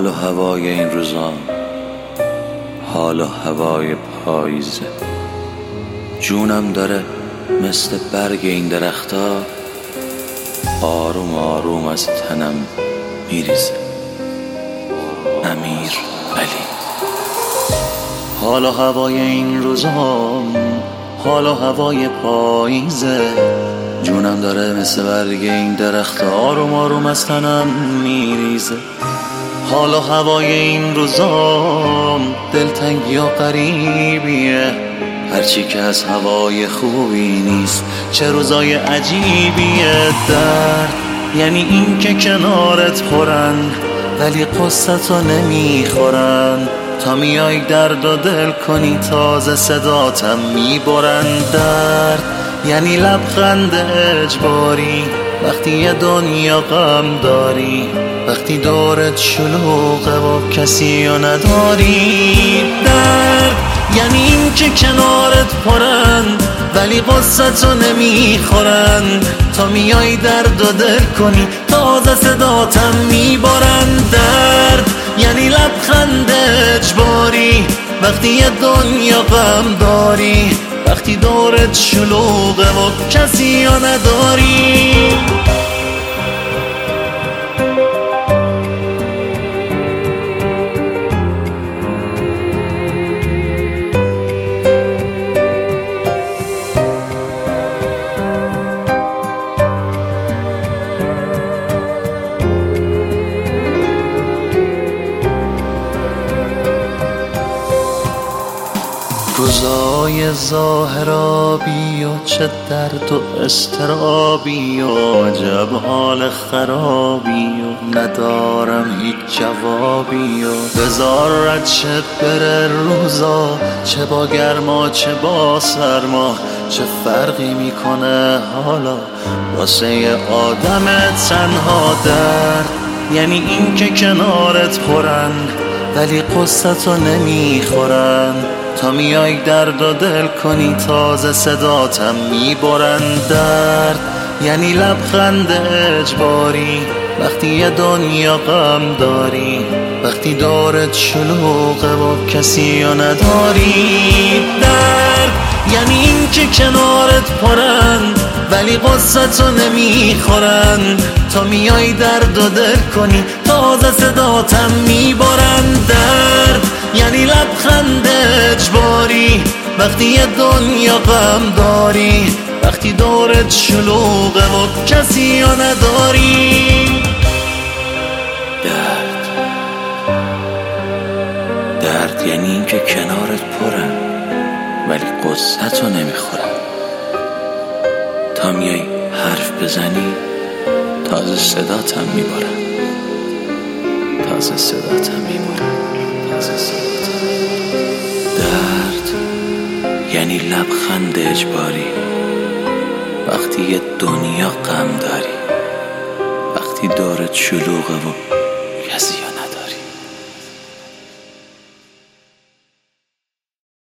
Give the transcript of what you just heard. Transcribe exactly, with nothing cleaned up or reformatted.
حال و هوای این روزان، حال و هوای پاییزه. جونم داره مثل برگ این درختا آروم آروم از تنم میریزه. امیر علی. حال و هوای این روزان، حال و هوای پاییزه. جونم داره مثل برگ این درختا آروم آروم از تنم میریزه. حال و هوای این روزام دلتنگی و غریبیه، هرچی که از هوای خوبی نیست چه روزای عجیبیه. درد یعنی این که کنارت پرن ولی قصتو نمیخورن، تا میای درد و دل کنی تازه صداتم میبرن. درد یعنی لبخند اجباری وقتی یه دنیا غم داری، وقتی دورت شلوغه و کسی رو نداری. درد یعنی این که کنارت پرن ولی قصتو نمیخورن، تا میای درد و دل کنی تازه صداتم میبرن. درد یعنی لبخند اجباری وقتی یه دنیا غم داری، وقتی دورت شلوغه و کسی رو نداری. روزای ظاهرابی و چه درد و استرابی و عجب حال خرابی و ندارم هیچ جوابی و بذار رد شه بره روزا، چه با گرما چه با سرما چه فرقی میکنه حالا واسه یه آدم تنها. درد یعنی این که کنارت پرن ولی قصتو نمیخورن، تا میای درد و دل کنی تازه صداتم میبرن. درد یعنی لبخند اجباری وقتی یه دنیا غم داری، وقتی دورت شلوغه و کسی رو نداری. درد یعنی این که کنارت پرن ولی قصتو نمیخورن، تا میای درد و دل کنی تازه صداتم میبرن. درد یعنی لبخند اجباری وقتی یه دنیا غم داری، وقتی دورت شلوغه و کسی رو نداری. درد درد یعنی این که کنارت پرن ولی قصتو نمیخورن، تا میای حرف بزنی تازه صداتم میبرن، تازه صداتم میبرن، تازه صداتم میبرن. درد یعنی لبخند اجباری وقتی یه دنیا غم داری، وقتی دورت شلوغه و کسی